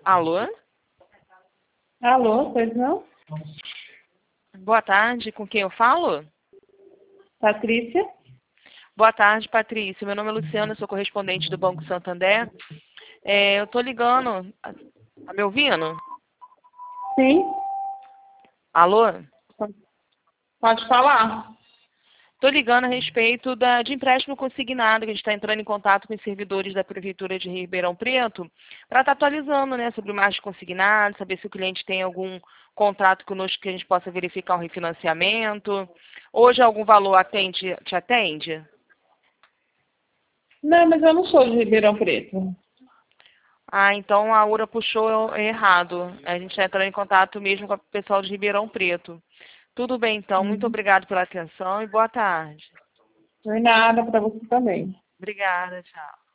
Alô? Alô, pois não? Boa tarde, com quem eu falo? Patrícia? Boa tarde, Patrícia. Meu nome é Luciana, eu sou correspondente do Banco Santander. Eu tô ligando. Tá me ouvindo? Sim, Alô? pode falar. Tô ligando a respeito de empréstimo consignado, que a gente está entrando em contato com os servidores da Prefeitura de Ribeirão Preto para estar atualizando, né, sobre o margem consignado, saber se o cliente tem algum contrato conosco que a gente possa verificar um refinanciamento. Hoje algum valor te atende? Não, mas eu não sou de Ribeirão Preto. Ah, então a URA puxou errado. A gente está entrando em contato mesmo com o pessoal de Ribeirão Preto. Tudo bem, então. Muito Uhum. obrigada pela atenção e boa tarde. Por nada, para você também. Obrigada, tchau.